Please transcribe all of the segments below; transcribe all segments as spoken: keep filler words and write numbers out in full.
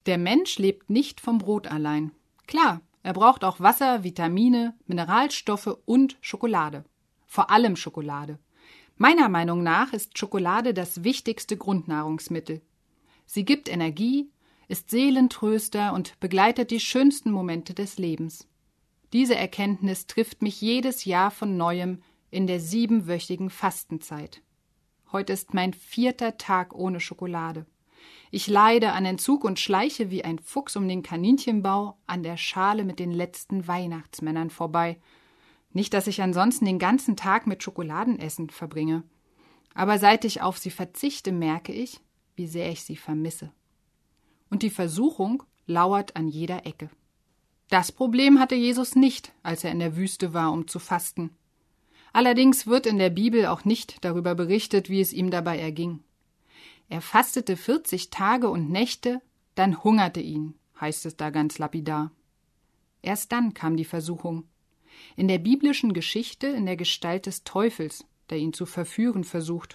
Der Mensch lebt nicht vom Brot allein. Klar, er braucht auch Wasser, Vitamine, Mineralstoffe und Schokolade. Vor allem Schokolade. Meiner Meinung nach ist Schokolade das wichtigste Grundnahrungsmittel. Sie gibt Energie, ist Seelentröster und begleitet die schönsten Momente des Lebens. Diese Erkenntnis trifft mich jedes Jahr von Neuem in der siebenwöchigen Fastenzeit. Heute ist mein vierter Tag ohne Schokolade. Ich leide an Entzug und schleiche wie ein Fuchs um den Kaninchenbau an der Schale mit den letzten Weihnachtsmännern vorbei. Nicht, dass ich ansonsten den ganzen Tag mit Schokoladenessen verbringe. Aber seit ich auf sie verzichte, merke ich, wie sehr ich sie vermisse. Und die Versuchung lauert an jeder Ecke. Das Problem hatte Jesus nicht, als er in der Wüste war, um zu fasten. Allerdings wird in der Bibel auch nicht darüber berichtet, wie es ihm dabei erging. Er fastete vierzig Tage und Nächte, dann hungerte ihn, heißt es da ganz lapidar. Erst dann kam die Versuchung. In der biblischen Geschichte in der Gestalt des Teufels, der ihn zu verführen versucht.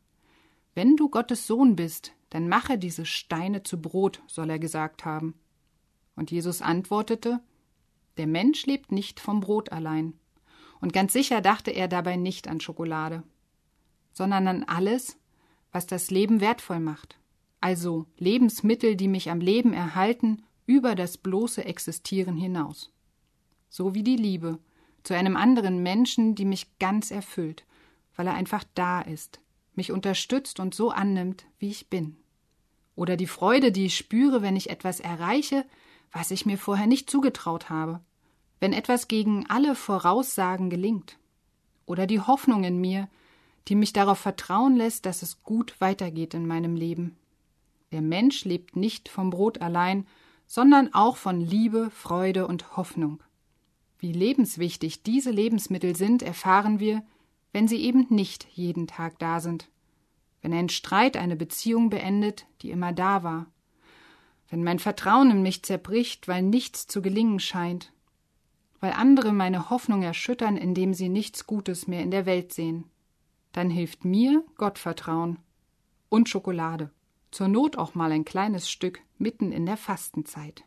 Wenn du Gottes Sohn bist, dann mache diese Steine zu Brot, soll er gesagt haben. Und Jesus antwortete, der Mensch lebt nicht vom Brot allein. Und ganz sicher dachte er dabei nicht an Schokolade, sondern an alles, was das Leben wertvoll macht. Also Lebensmittel, die mich am Leben erhalten, über das bloße Existieren hinaus. So wie die Liebe zu einem anderen Menschen, die mich ganz erfüllt, weil er einfach da ist, mich unterstützt und so annimmt, wie ich bin. Oder die Freude, die ich spüre, wenn ich etwas erreiche, was ich mir vorher nicht zugetraut habe. Wenn etwas gegen alle Voraussagen gelingt. Oder die Hoffnung in mir, die mich darauf vertrauen lässt, dass es gut weitergeht in meinem Leben. Der Mensch lebt nicht vom Brot allein, sondern auch von Liebe, Freude und Hoffnung. Wie lebenswichtig diese Lebensmittel sind, erfahren wir, wenn sie eben nicht jeden Tag da sind. Wenn ein Streit eine Beziehung beendet, die immer da war. Wenn mein Vertrauen in mich zerbricht, weil nichts zu gelingen scheint. Weil andere meine Hoffnung erschüttern, indem sie nichts Gutes mehr in der Welt sehen. Dann hilft mir Gottvertrauen und Schokolade. Zur Not auch mal ein kleines Stück mitten in der Fastenzeit.